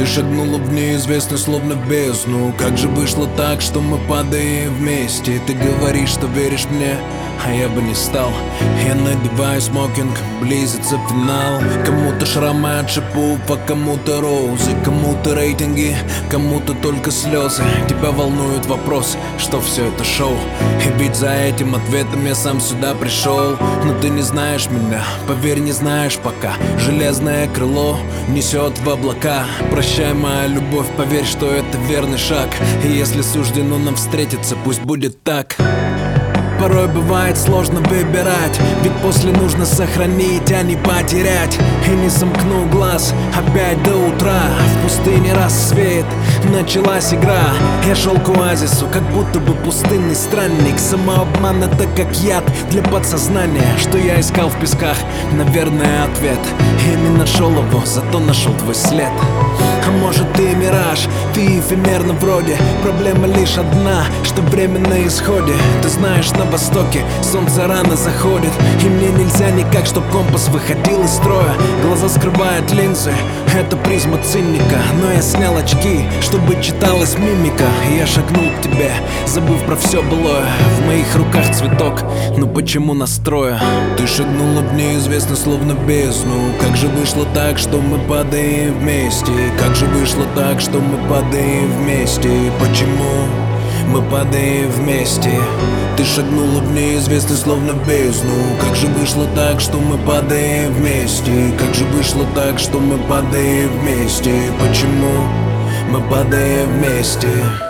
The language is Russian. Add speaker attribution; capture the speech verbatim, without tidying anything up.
Speaker 1: шагнула в неизвестность, словно в бездну. Как же вышло так, что мы падаем вместе? Ты говоришь, что веришь мне, а я бы не стал. Я надеваю смокинг, близится финал. Кому-то шрамы от шипов, а кому-то розы, кому-то рейтинги, кому-то только слезы. Тебя волнует вопрос, что все это шоу. И ведь за этим ответом я сам сюда пришел. Но ты не знаешь меня, поверь, не знаешь пока. Железное крыло несет в облака. Прощай, моя любовь, поверь, что это верный шаг. И если суждено нам встретиться, пусть будет так. Порой бывает сложно выбирать, ведь после нужно сохранить, а не потерять. И не сомкну глаз опять до утра. В пустыне рассвет, началась игра. Я шел к оазису, как будто бы пустынный странник. Самообман — это как яд для подсознания. Что я искал в песках? Наверное, ответ. И не нашел его, зато нашел твой след. А может, ты мираж, ты эфемерно вроде. Проблема лишь одна, что время на исходе. Ты знаешь, на востоке солнце рано заходит, и мне нельзя никак, чтоб компас выходил из строя. Глаза скрывают линзы, это призма цинника. Но я снял очки, чтобы читалась мимика. И я шагнул к тебе, забыв про все былое. В моих руках цветок, но почему настроя? Ты шагнула в неизвестность, словно в бездну. Как же вышло так, что мы падаем вместе? Как же вышло так, что мы падаем вместе? Почему мы падаем вместе? Ты шагнула в неизвестность, словно в бездну. Как же вышло так, что мы падаем вместе? Как же вышло так, что мы падаем вместе? Почему мы падаем вместе?